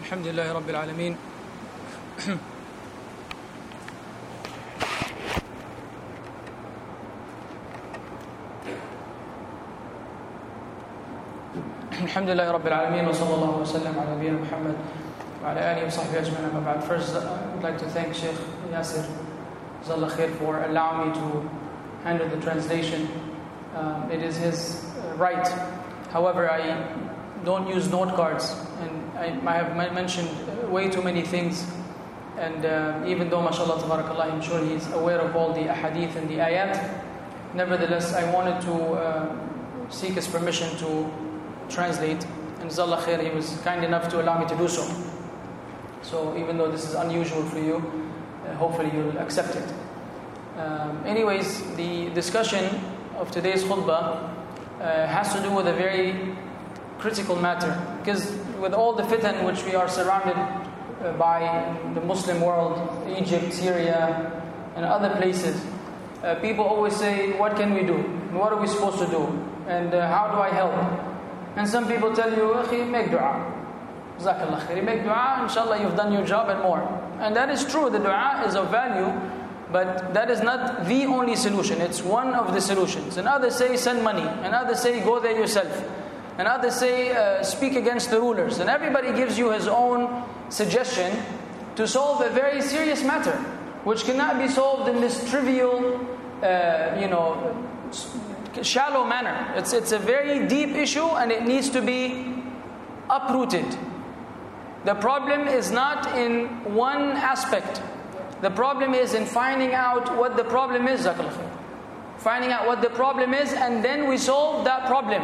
الحمد لله رب العالمين الحمد لله رب العالمين وصلى الله وسلم على نبينا محمد وعلى آله وصحبه أجمعين أما بعد. First, I would like to thank Sheikh Yasir Jazakallah khair for allowing me to handle the translation. It is his right. However, I don't use note cards, and I have mentioned way too many things. And even though, mashallah, tabarakallah, I'm sure he's aware of all the ahadith and the ayat, nevertheless, I wanted to seek his permission to translate. And Jazakallah khair, he was kind enough to allow me to do so. So even though this is unusual for you, hopefully you'll accept it. Anyways, the discussion of today's khutbah has to do with a very critical matter, because with all the fitan which we are surrounded by the Muslim world, Egypt, Syria, and other places, people always say, what can we do? What are we supposed to do? And how do I help? And some people tell you, akhi, make dua. Jazakallah khair. Make dua, inshallah you've done your job and more. And that is true, the dua is of value, but that is not the only solution. It's one of the solutions. And others say, send money. And others say, go there yourself. And others say, speak against the rulers. And everybody gives you his own suggestion to solve a very serious matter, which cannot be solved in this trivial, shallow manner. It's a very deep issue, and it needs to be uprooted. The problem is not in one aspect. The problem is in finding out what the problem is, finding out what the problem is, and then we solve that problem.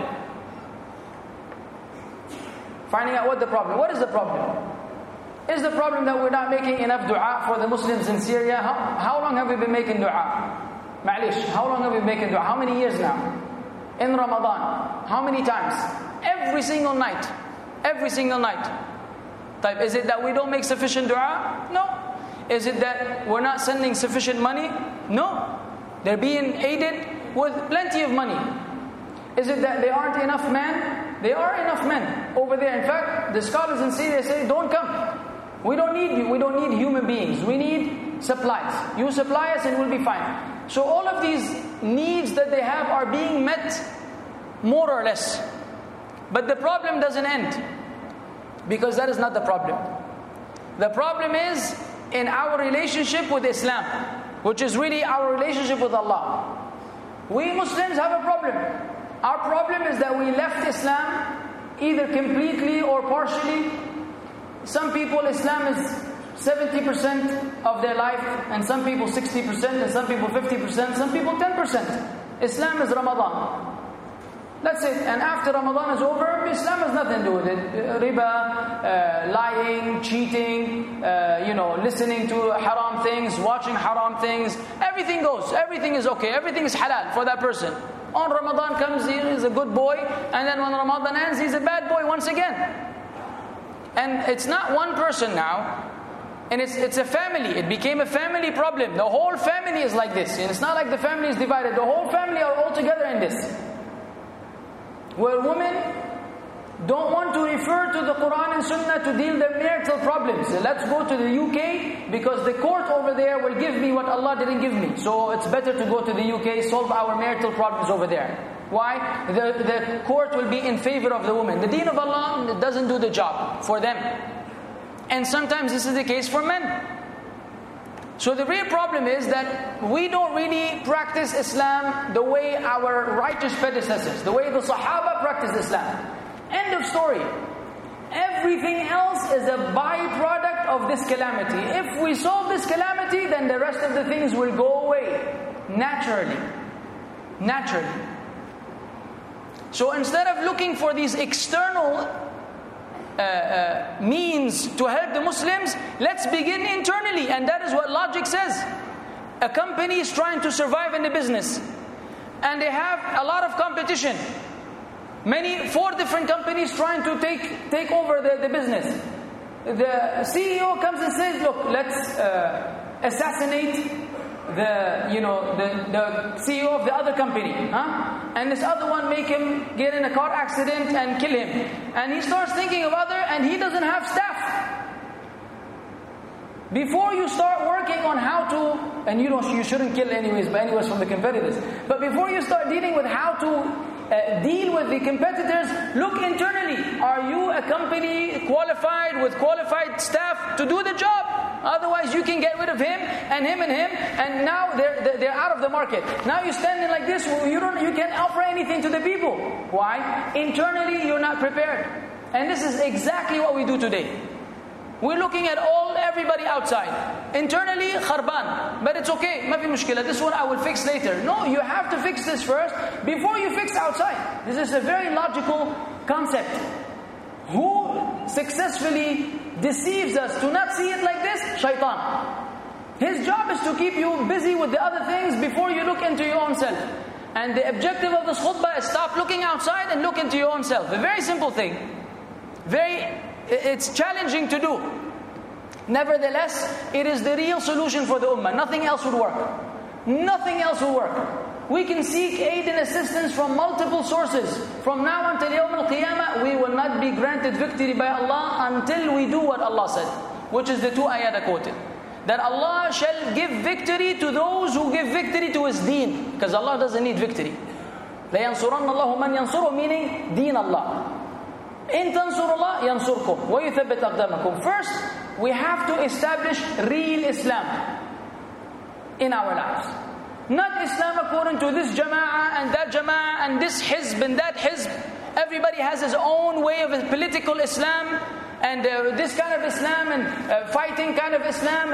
Finding out what the problem. What is the problem? Is the problem that we're not making enough dua for the Muslims in Syria? How long have we been making dua? Ma'lish, how long have we been making dua? How many years now? In Ramadan. How many times? Every single night. Every single night. Is it that we don't make sufficient dua? No. Is it that we're not sending sufficient money? No. They're being aided with plenty of money. Is it that there aren't enough men? There are enough men over there. In fact, the scholars in Syria say, don't come. We don't need you. We don't need human beings. We need supplies. You supply us and we'll be fine. So all of these needs that they have are being met more or less. But the problem doesn't end, because that is not the problem. The problem is in our relationship with Islam, which is really our relationship with Allah. We Muslims have a problem. Our problem is that we left Islam either completely or partially. Some people, Islam is 70% of their life, and some people 60%, and some people 50%, some people 10%. Islam is Ramadan. That's it. And after Ramadan is over, Islam has nothing to do with it. Riba, lying, cheating, listening to haram things, watching haram things. Everything goes. Everything is okay. Everything is halal for that person. On Ramadan comes, he is a good boy. And then when Ramadan ends, he's a bad boy once again. And it's not one person now. And it's a family. It became a family problem. The whole family is like this. And it's not like the family is divided. The whole family are all together in this. Where women don't want to refer to the Quran and Sunnah to deal their marital problems. So let's go to the UK, because the court over there will give me what Allah didn't give me. So it's better to go to the UK, solve our marital problems over there. Why? The court will be in favor of the woman. The deen of Allah doesn't do the job for them. And sometimes this is the case for men. So the real problem is that we don't really practice Islam the way our righteous predecessors, the way the Sahaba practiced Islam. End of story. Everything else is a byproduct of this calamity. If we solve this calamity, then the rest of the things will go away naturally. Naturally. So instead of looking for these external means to help the Muslims, let's begin internally. And that is what logic says. A company is trying to survive in the business, and they have a lot of competition. 4 different companies trying to take over the business. The CEO comes and says, look, let's assassinate the CEO of the other company, and this other one make him get in a car accident and kill him. And he starts thinking of other, and he doesn't have staff. Before you start working on how to, and you shouldn't kill anyways from the competitors. But before you start dealing with how to deal with the competitors, look internally. Are you a company qualified with qualified staff to do the job? Otherwise, you can get rid of him, and now they're out of the market. Now you're standing like this. You can't offer anything to the people. Why? Internally, you're not prepared. And this is exactly what we do today. We're looking at everybody outside. Internally, kharban. But it's okay. Ma fi mushkila. This one I will fix later. No, you have to fix this first before you fix outside. This is a very logical concept. Who successfully deceives us to not see it like this? Shaitan. His job is to keep you busy with the other things before you look into your own self. And the objective of this khutbah is stop looking outside and look into your own self. A very simple thing. It's challenging to do. Nevertheless, it is the real solution for the ummah. Nothing else would work. Nothing else will work. We can seek aid and assistance from multiple sources. From now until Yawm al-Qiyamah, we will not be granted victory by Allah until we do what Allah said, which is the 2 ayat I quoted. That Allah shall give victory to those who give victory to His deen. Because Allah doesn't need victory. لَيَنْصُرَنَّ اللَّهُ مَنْ يَنْصُرُهُ, meaning deen Allah. إِن تَنْصُرُ اللَّهُ يَنْصُرْكُمْ وَيُثَبِّتْ أَقْدَامَكُمْ. First, we have to establish real Islam in our lives. Not Islam according to this jama'ah and that jama'ah and this hizb and that hizb. Everybody has his own way of political Islam and this kind of Islam and fighting kind of Islam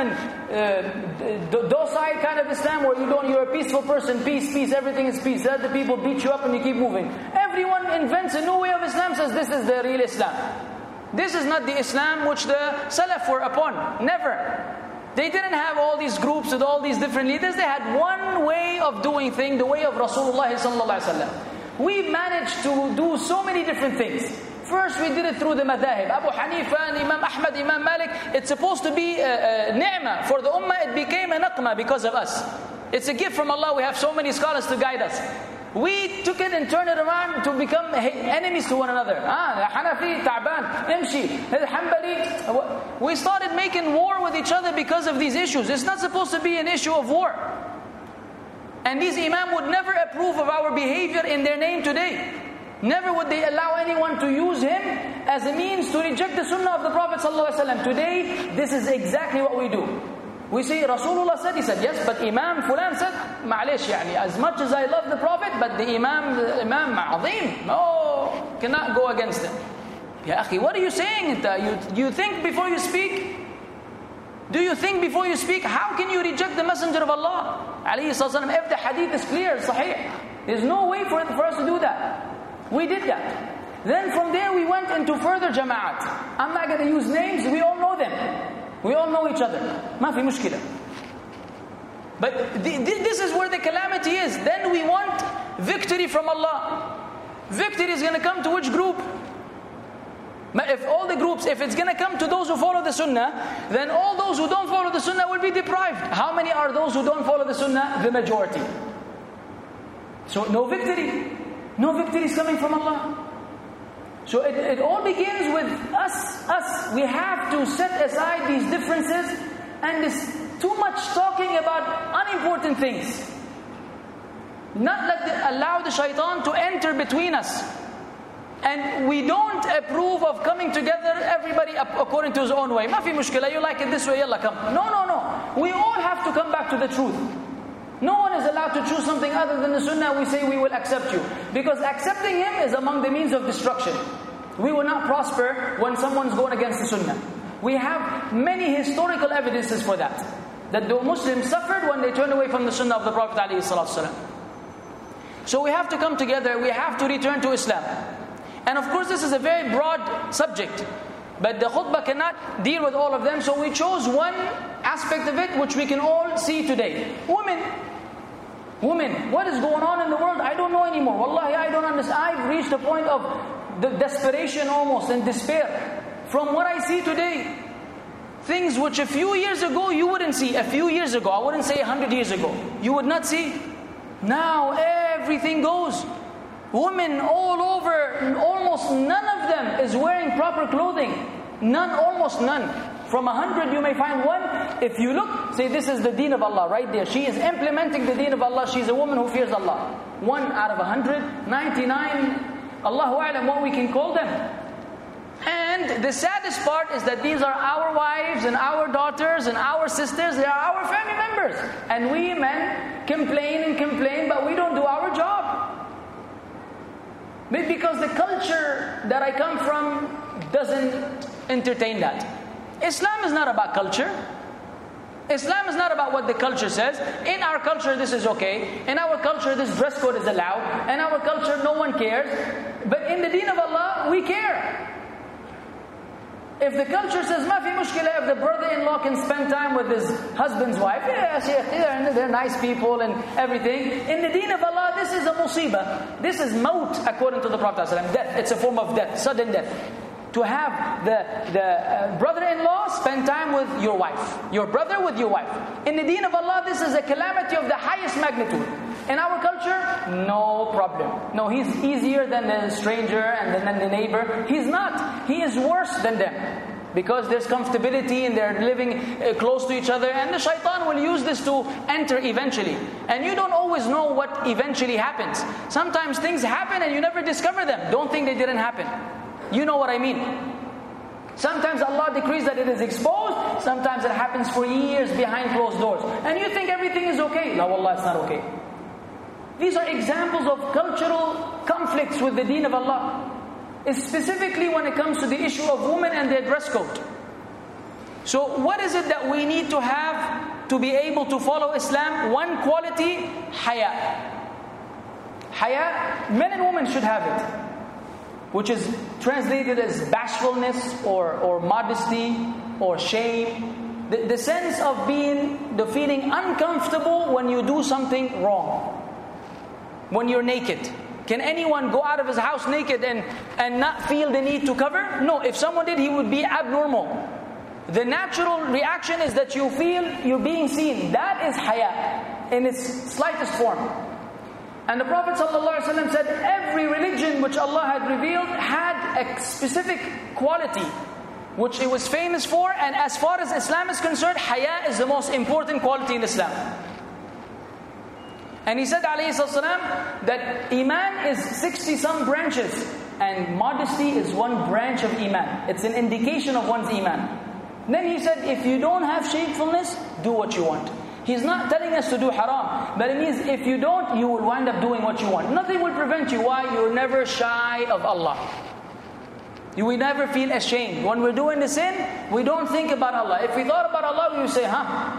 and docile kind of Islam where you're a peaceful person, peace, everything is peace. The people beat you up and you keep moving. Everyone invents a new way of Islam, says this is the real Islam. This is not the Islam which the Salaf were upon. Never. They didn't have all these groups with all these different leaders. They had one way of doing things, the way of Rasulullah sallallahu alaihi wasallam. We managed to do so many different things. First, we did it through the madahib. Abu Hanifa and Imam Ahmad, Imam Malik. It's supposed to be a ni'mah for the ummah. It became a naqmah because of us. It's a gift from Allah. We have so many scholars to guide us. We took it and turned it around to become enemies to one another. Hanafi, Ta'ban, Imshi, Hanbali. We started making war with each other because of these issues. It's not supposed to be an issue of war. And these imam would never approve of our behavior in their name today. Never would they allow anyone to use him as a means to reject the sunnah of the Prophet ﷺ. Today, this is exactly what we do. We say, Rasulullah said, he said, yes, but Imam Fulan said, ma'alish, as much as I love the Prophet, but the Imam Azim, no, cannot go against him. Ya akhi, what are you saying? You think before you speak? Do you think before you speak? How can you reject the Messenger of Allah? Alayhi sallam, if the hadith is clear, sahih. There's no way for us to do that. We did that. Then from there we went into further jama'at. I'm not going to use names, we all know them. We all know each other. Ma fi mushkila. But this is where the calamity is. Then we want victory from Allah. Victory is going to come to which group? If all the groups, if it's going to come to those who follow the sunnah, then all those who don't follow the sunnah will be deprived. How many are those who don't follow the sunnah? The majority. So no victory. No victory is coming from Allah. So it all begins with us. We have to set aside these differences and this too much talking about unimportant things. Not allow the shaitan to enter between us. And we don't approve of coming together, everybody according to his own way. Ma fi mushkila, you like it this way, yalla come. No. We all have to come back to the truth. No one is allowed to choose something other than the sunnah. We say we will accept you. Because accepting him is among the means of destruction. We will not prosper when someone's going against the sunnah. We have many historical evidences for that. That the Muslims suffered when they turned away from the sunnah of the Prophet ﷺ. So we have to come together. We have to return to Islam. And of course this is a very broad subject. But the khutbah cannot deal with all of them. So we chose one aspect of it which we can all see today. Women, what is going on in the world? I don't know anymore. Wallahi, I don't understand. I've reached a point of the desperation almost and despair from what I see today. Things which a few years ago you wouldn't see. A few years ago, I wouldn't say 100 years ago, you would not see. Now everything goes. Women all over, almost none of them is wearing proper clothing. Almost none. From 100 you may find one. If you look, say this is the deen of Allah right there. She is implementing the deen of Allah. She's a woman who fears Allah. 1 out of 100, 99, Allahu A'lam what we can call them. And the saddest part is that these are our wives and our daughters and our sisters. They are our family members. And we men complain and complain, but we don't do our job. Maybe because the culture that I come from doesn't entertain that. Islam is not about culture. Islam is not about what the culture says. In our culture, this is okay. In our culture, this dress code is allowed. In our culture, no one cares. But in the deen of Allah, we care. If the culture says, "Ma fi mushkila," if the brother-in-law can spend time with his husband's wife, yeah, Shaykh, they're nice people and everything. In the deen of Allah, this is a musibah. This is maut, according to the Prophet ﷺ. Death. It's a form of death, sudden death. To have the brother-in-law spend time with your wife, your brother with your wife. In the deen of Allah, this is a calamity of the highest magnitude. In our culture, no problem. No, he's easier than the stranger and than the neighbor. He's not. He is worse than them. Because there's comfortability and they're living close to each other. And the shaitan will use this to enter eventually. And you don't always know what eventually happens. Sometimes things happen and you never discover them. Don't think they didn't happen. You know what I mean. Sometimes Allah decrees that it is exposed. Sometimes it happens for years behind closed doors. And you think everything is okay. No, wallah, it's not okay. These are examples of cultural conflicts with the deen of Allah. Specifically when it comes to the issue of women and their dress code. So what is it that we need to have to be able to follow Islam? One quality, haya. Haya, men and women should have it. Which is translated as bashfulness or modesty or shame. The sense of the feeling uncomfortable when you do something wrong. When you're naked. Can anyone go out of his house naked and not feel the need to cover? No, if someone did, he would be abnormal. The natural reaction is that you feel you're being seen. That is haya in its slightest form. And the Prophet ﷺ said every religion which Allah had revealed had a specific quality which it was famous for, and as far as Islam is concerned, haya is the most important quality in Islam. And he said ﷺ that Iman is 60 some branches and modesty is one branch of Iman. It's an indication of one's Iman. Then he said if you don't have shamefulness, do what you want. He's not telling us to do haram, but it means if you don't, you will wind up doing what you want. Nothing will prevent you. Why? You're never shy of Allah. You will never feel ashamed. When we're doing the sin, we don't think about Allah. If we thought about Allah, we would say,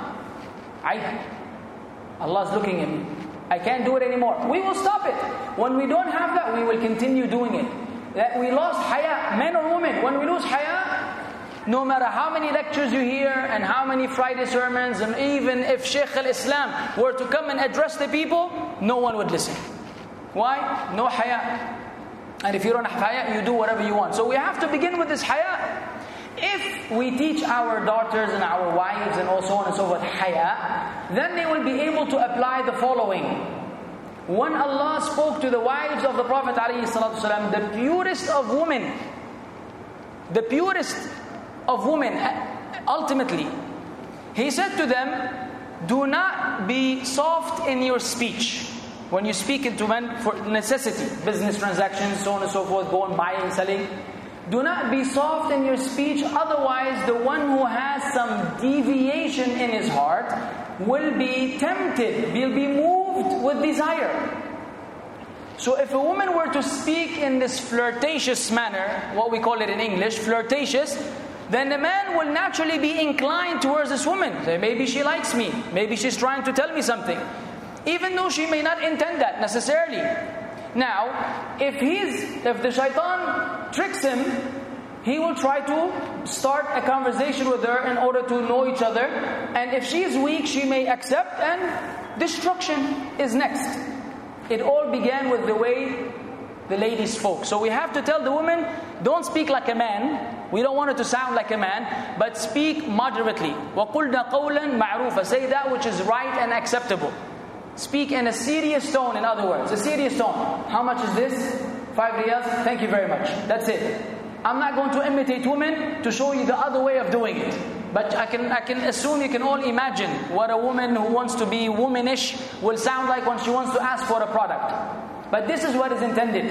Allah's looking at me. I can't do it anymore. We will stop it. When we don't have that, we will continue doing it. That we lost haya, men or women. When we lose haya, no matter how many lectures you hear and how many Friday sermons, and even if Shaykh al-Islam were to come and address the people, no one would listen. Why? No haya. And if you don't have haya, you do whatever you want. So we have to begin with this haya. If we teach our daughters and our wives and so on and so forth haya, then they will be able to apply the following. When Allah spoke to the wives of the Prophet ﷺ, the purest of women, the purest of women, ultimately, He said to them, do not be soft in your speech. When you speak into men for necessity, business transactions, so on and so forth, go on buying, selling. Do not be soft in your speech, otherwise the one who has some deviation in his heart will be tempted, will be moved with desire. So if a woman were to speak in this flirtatious manner, what we call it in English, flirtatious, then the man will naturally be inclined towards this woman. Say, maybe she likes me, maybe she's trying to tell me something. Even though she may not intend that necessarily. Now, if the shaitan tricks him, he will try to start a conversation with her in order to know each other. And if she is weak, she may accept, and destruction is next. It all began with the way the lady spoke. So we have to tell the woman, don't speak like a man. We don't want it to sound like a man, but speak moderately. وَقُلْنَا قَوْلًا مَعْرُوفًا. Say that which is right and acceptable. Speak in a serious tone, in other words. A serious tone. How much is this? 5 riyals? Thank you very much. That's it. I'm not going to imitate women to show you the other way of doing it. But I can assume you can all imagine what a woman who wants to be womanish will sound like when she wants to ask for a product. But this is what is intended.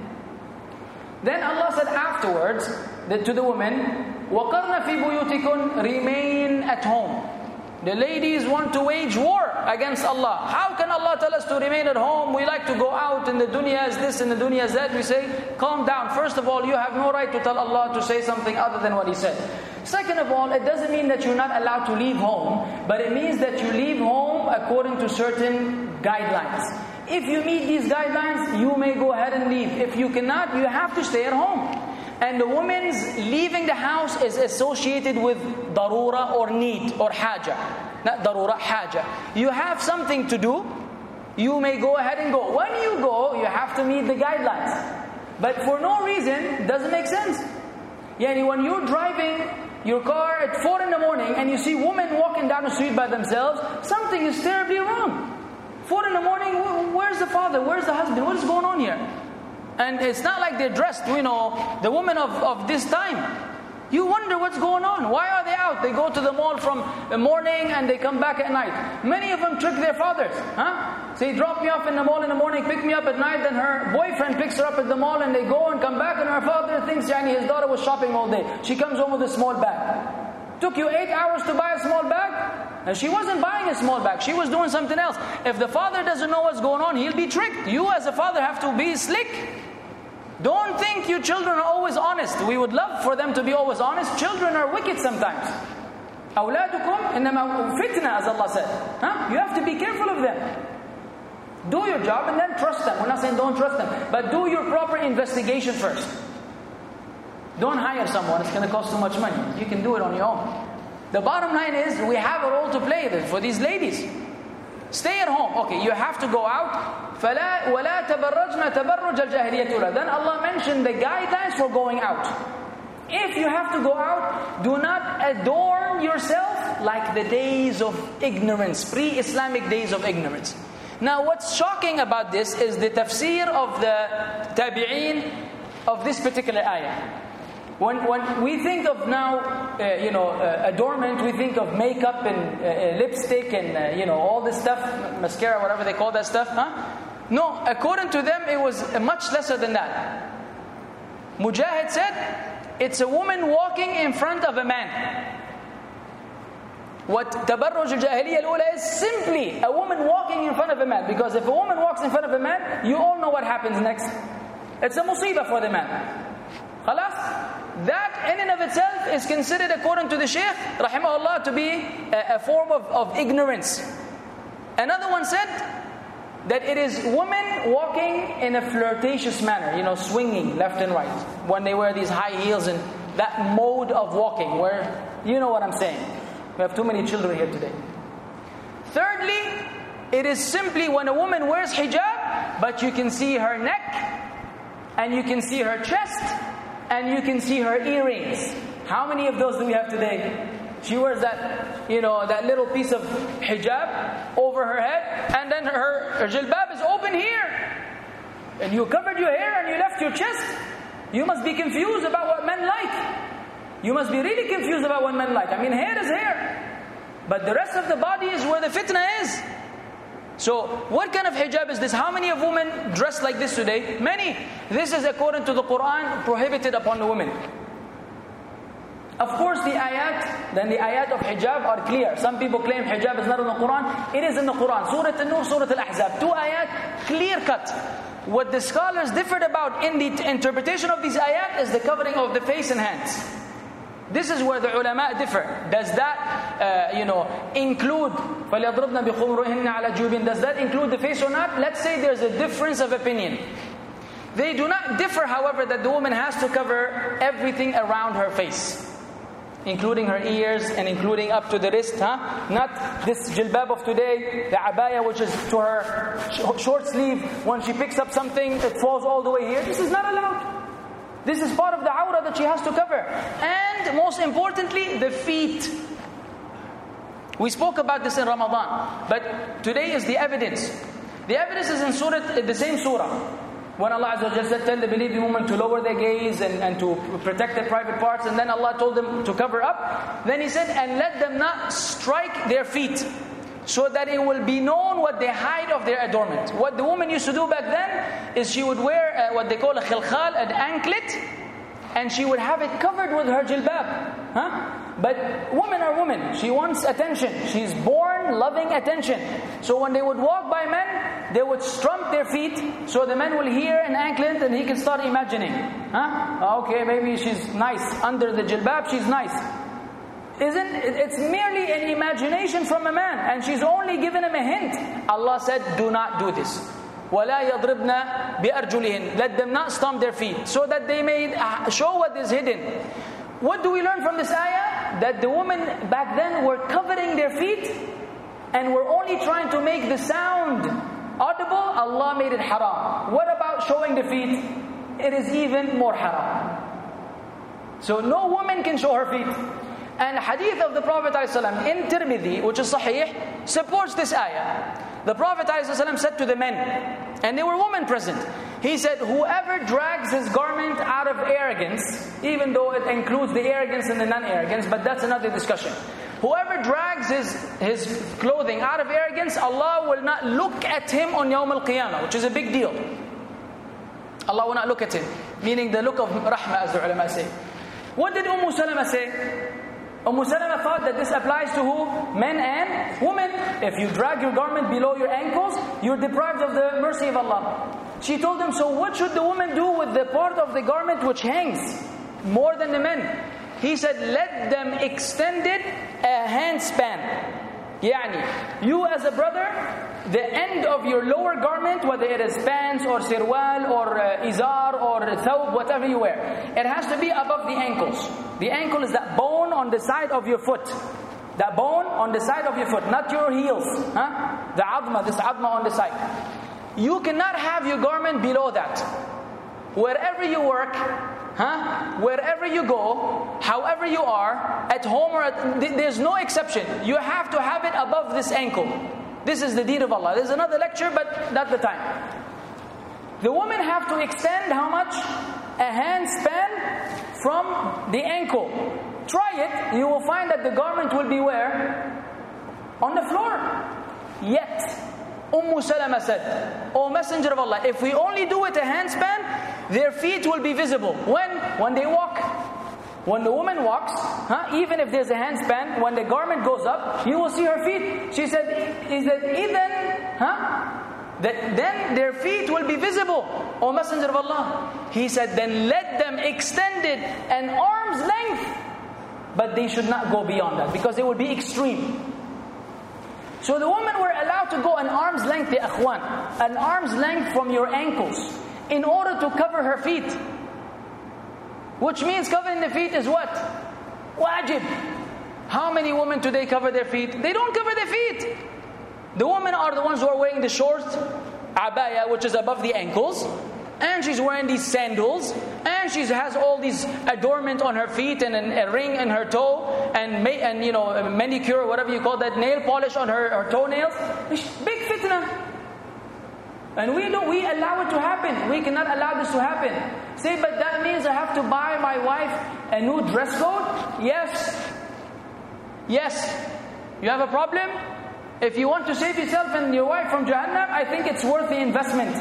Then Allah said afterwards to the women, وَقَرْنَ فِي بُيُوتِكُنْ, remain at home. The ladies want to wage war against Allah. How can Allah tell us to remain at home? We like to go out, and the dunya is this and the dunya is that. We say, calm down. First of all, you have no right to tell Allah to say something other than what He said. Second of all, it doesn't mean that you're not allowed to leave home, but it means that you leave home according to certain guidelines. If you meet these guidelines, you may go ahead and leave. If you cannot, you have to stay at home. And the woman's leaving the house is associated with darura or need or haja. Not darura, haja. You have something to do, you may go ahead and go. When you go, you have to meet the guidelines. But for no reason, it doesn't make sense. Yani when you're driving your car at 4 in the morning and you see women walking down the street by themselves, something is terribly wrong. 4 in the morning, where's the father? Where's the husband? What is going on here? And it's not like they're dressed, the women of this time. You wonder what's going on. Why are they out? They go to the mall from the morning and they come back at night. Many of them trick their fathers. Say, drop me off in the mall in the morning, pick me up at night. Then her boyfriend picks her up at the mall and they go and come back, and her father thinks his daughter was shopping all day. She comes home with a small bag. Took you 8 hours to buy a small bag? And she wasn't buying a small bag. She was doing something else. If the father doesn't know what's going on, he'll be tricked. You as a father have to be slick. Don't think your children are always honest. We would love for them to be always honest. Children are wicked sometimes. أَوْلَادُكُمْ إِنَّمَا فِتْنَةٌ, as Allah said. You have to be careful of them. Do your job and then trust them. We're not saying don't trust them. But do your proper investigation first. Don't hire someone. It's going to cost too much money. You can do it on your own. The bottom line is, we have a role to play for these ladies. Stay at home. Okay, you have to go out. وَلَا تَبَرَّجْنَا تَبَرُّجَ الْجَاهِلِيَّةِ الْأُولَى. Then Allah mentioned the guidelines for going out. If you have to go out, do not adorn yourself like the days of ignorance, pre-Islamic days of ignorance. Now what's shocking about this is the tafsir of the tabi'een of this particular ayah. When we think of now, adornment, we think of makeup and lipstick and all this stuff, mascara, whatever they call that stuff. No, according to them, it was much lesser than that. Mujahid said, it's a woman walking in front of a man. What tabarruj al-jahiliyyah al-ula is simply a woman walking in front of a man. Because if a woman walks in front of a man, you all know what happens next. It's a musibah for the man. Khalas? That in and of itself is considered, according to the Shaykh rahimahullah, to be a form of ignorance. Another one said that it is women walking in a flirtatious manner, swinging left and right, when they wear these high heels and that mode of walking, where, you know what I'm saying. We have too many children here today. Thirdly, it is simply when a woman wears hijab, but you can see her neck, and you can see her chest, and you can see her earrings. How many of those do we have today? She wears that, that little piece of hijab over her head, and then her jilbab is open here. And you covered your hair and you left your chest. You must be confused about what men like. You must be really confused about what men like. Hair is hair. But the rest of the body is where the fitna is. So, what kind of hijab is this? How many of women dress like this today? Many. This is according to the Quran prohibited upon the women. Of course, the ayat of hijab are clear. Some people claim hijab is not in the Quran. It is in the Quran. Surah An-Nur, Surah Al-Ahzab. 2 ayat, clear cut. What the scholars differed about in the interpretation of these ayat is the covering of the face and hands. This is where the ulama differ. Does that, include فَلْيَضْرِبْنَ بِخُمُرِهِنَّ عَلَى جُوبٍ? Does that include the face or not? Let's say there's a difference of opinion. They do not differ, however, that the woman has to cover everything around her face, including her ears and including up to the wrist. Not this jilbab of today, the abaya, which is to her short sleeve. When she picks up something, it falls all the way here. This is not allowed. This is part of the awrah that she has to cover. And most importantly, the feet. We spoke about this in Ramadan, but today is the evidence. The evidence is in the same surah. When Allah Azza wa Jalla said, tell the believing woman to lower their gaze and to protect their private parts, and then Allah told them to cover up, then He said, and let them not strike their feet, so that it will be known what they hide of their adornment. What the woman used to do back then is she would wear what they call a khilkhal, an anklet, and she would have it covered with her jilbab. But women are women. She wants attention. She's born loving attention. So when they would walk by men, they would strump their feet, so the man will hear an anklet and he can start imagining. Okay, maybe she's nice. Under the jilbab, she's nice. It's merely an imagination from a man, and she's only given him a hint. Allah said, do not do this. وَلَا يَضْرِبْنَا بِأَرْجُلِهِنْ. Let them not stomp their feet, so that they may show what is hidden. What do we learn from this ayah? That the women back then were covering their feet and were only trying to make the sound audible. Allah made it haram. What about showing the feet? It is even more haram. So no woman can show her feet. And hadith of the Prophet ﷺ in Tirmidhi, which is sahih, supports this ayah. The Prophet ﷺ said to the men, and there were women present, he said, whoever drags his garment out of arrogance, even though it includes the arrogance and the non-arrogance, but that's another discussion. Whoever drags his clothing out of arrogance, Allah will not look at him on Yawm al-Qiyamah, which is a big deal. Allah will not look at him, meaning the look of rahmah, as the ulama say. What did Salama say? Salama thought that this applies to who? Men and women. If you drag your garment below your ankles, you're deprived of the mercy of Allah. She told him, so what should the woman do with the part of the garment which hangs more than the men? He said, let them extend it a handspan. Yani, you as a brother, the end of your lower garment, whether it is pants or sirwal or izar or thawb, whatever you wear, it has to be above the ankles. The ankle is that bone on the side of your foot. That bone on the side of your foot, not your heels. The adma, this adma on the side. You cannot have your garment below that. Wherever you work, wherever you go, however you are, at home or there's no exception. You have to have it above this ankle. This is the deed of Allah. There's another lecture, but not the time. The women have to extend how much? A hand span from the ankle. Try it, you will find that the garment will be where? On the floor. Yet, Salama said, O Messenger of Allah, if we only do it a handspan, their feet will be visible. When they walk. When the woman walks, even if there's a handspan, when the garment goes up, you will see her feet. She said, then their feet will be visible, O Messenger of Allah. He said, then let them extend it an arm's length. But they should not go beyond that, because it would be extreme. So the women were allowed to go an arm's length, ya akhwan, an arm's length from your ankles, in order to cover her feet. Which means covering the feet is what? Wajib. How many women today cover their feet? They don't cover their feet. The women are the ones who are wearing the short abaya, which is above the ankles, and she's wearing these sandals, and she has all these adornment on her feet, and a ring in her toe, and manicure, whatever you call that, nail polish on her toenails. Big fitna. And we allow it to happen. We cannot allow this to happen. Say, but that means I have to buy my wife a new dress code? Yes. You have a problem? If you want to save yourself and your wife from Jahannam, I think it's worth the investment.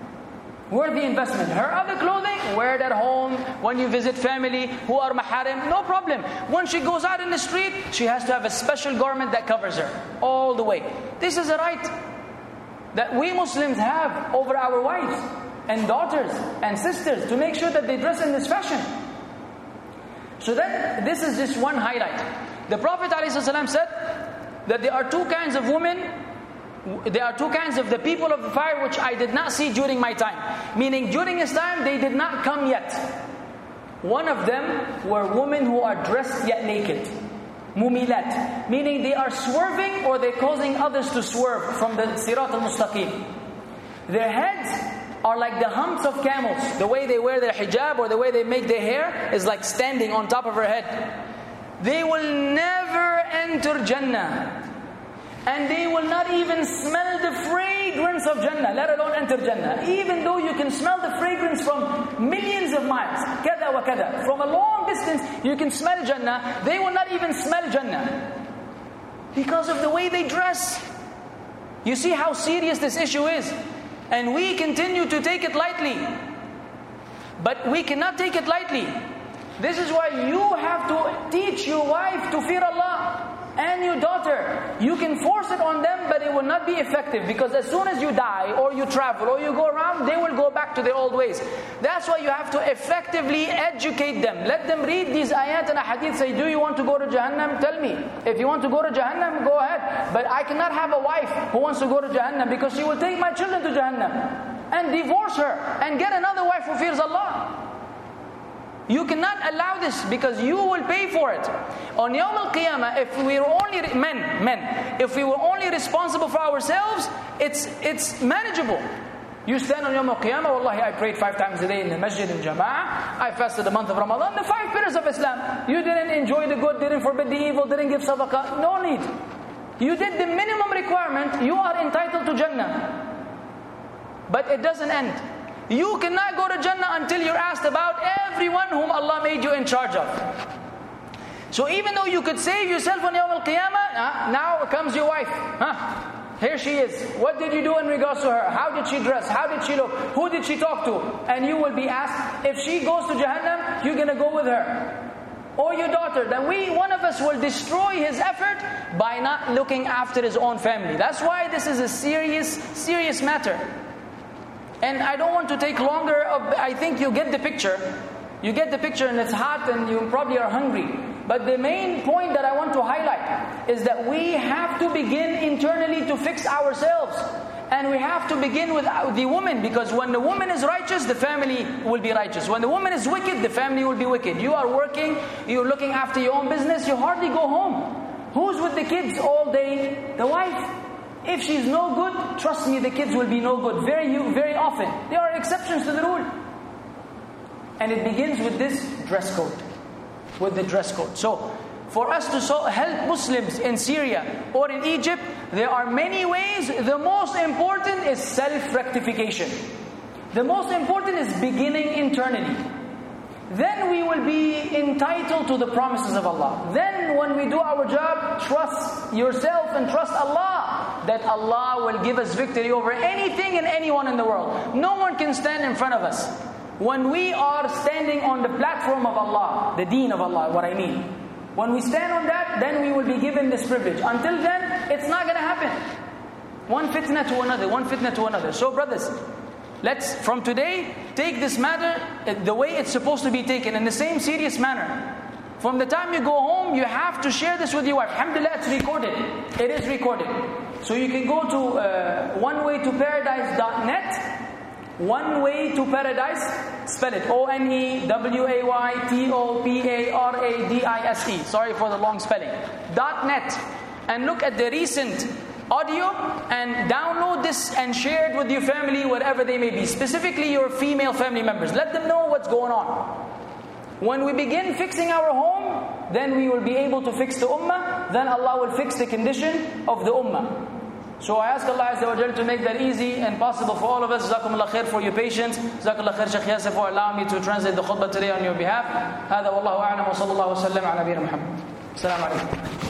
Her other clothing, wear it at home, when you visit family who are maharim, no problem. When she goes out in the street, she has to have a special garment that covers her all the way. This is a right that we Muslims have over our wives and daughters and sisters, to make sure that they dress in this fashion. So then, this is just one highlight. The Prophet ﷺ said that there are two kinds of women, there are two kinds of the people of the fire which I did not see during my time. Meaning during his time they did not come yet. One of them were women who are dressed yet naked. Mumilat. Meaning they are swerving, or they're causing others to swerve from the Sirat al-Mustaqim. Their heads are like the humps of camels. The way they wear their hijab or the way they make their hair is like standing on top of her head. They will never enter Jannah. And they will not even smell the fragrance of Jannah, let alone enter Jannah. Even though you can smell the fragrance from millions of miles, kada wa kada, from a long distance, you can smell Jannah. They will not even smell Jannah because of the way they dress. You see how serious this issue is. And we continue to take it lightly. But we cannot take it lightly. This is why you have to teach your wife to fear Allah. And your daughter, you can force it on them, but it will not be effective, because as soon as you die or you travel or you go around, they will go back to their old ways. That's why you have to effectively educate them. Let them read these ayat and hadith. Say, do you want to go to Jahannam? Tell me. If you want to go to Jahannam, go ahead. But I cannot have a wife who wants to go to Jahannam, because she will take my children to Jahannam and divorce her and get another wife who fears Allah. You cannot allow this, because you will pay for it. On Yawm al-Qiyamah, if we were only if we were only responsible for ourselves, it's manageable. You stand on Yawm al-Qiyamah, wallahi, I prayed 5 times a day in the masjid in Jama'ah, I fasted the month of Ramadan, the 5 pillars of Islam. You didn't enjoy the good, didn't forbid the evil, didn't give sadaqah, no need. You did the minimum requirement, you are entitled to Jannah. But it doesn't end. You cannot go to Jannah until you're asked about everyone whom Allah made you in charge of. So even though you could save yourself on Yawm al-Qiyamah, now comes your wife. Here she is. What did you do in regards to her? How did she dress? How did she look? Who did she talk to? And you will be asked, if she goes to Jahannam, you're going to go with her. Or your daughter. Then one of us will destroy his effort by not looking after his own family. That's why this is a serious matter. And I don't want to take longer. I think you get the picture. You get the picture, and it's hot and you probably are hungry. But the main point that I want to highlight is that we have to begin internally to fix ourselves. And we have to begin with the woman, because when the woman is righteous, the family will be righteous. When the woman is wicked, the family will be wicked. You are working, you're looking after your own business, you hardly go home. Who's with the kids all day? The wife. If she's no good, trust me, the kids will be no good. Very often. There are exceptions to the rule. And it begins with this dress code. With the dress code. So, for us to help Muslims in Syria or in Egypt, there are many ways. The most important is self-rectification. The most important is beginning internally. Then we will be entitled to the promises of Allah. Then when we do our job, trust yourself and trust Allah, that Allah will give us victory over anything and anyone in the world. No one can stand in front of us. When we are standing on the platform of Allah, the deen of Allah, what I mean. When we stand on that, then we will be given this privilege. Until then, it's not going to happen. One fitna to another, one fitna to another. So brothers, let's, from today, take this matter the way it's supposed to be taken, in the same serious manner. From the time you go home, you have to share this with your wife. Alhamdulillah, it's recorded. It is recorded. So you can go to onewaytoparadise.net. One Way to Paradise, spell it ONEWAYTOPARADISE. Sorry for the long spelling. .net. And look at the recent audio and download this and share it with your family, wherever they may be. Specifically your female family members. Let them know what's going on. When we begin fixing our home, then we will be able to fix the ummah. Then Allah will fix the condition of the ummah. So I ask Allah Azza wa Jalla to make that easy and possible for all of us. Jazakumullah khair for your patience. Jazakumullah khair Shaykh Yasir for allowing me to translate the khutbah today on your behalf. هذا والله أعلم وصلى الله وسلم على نبينا محمد. السلام عليكم.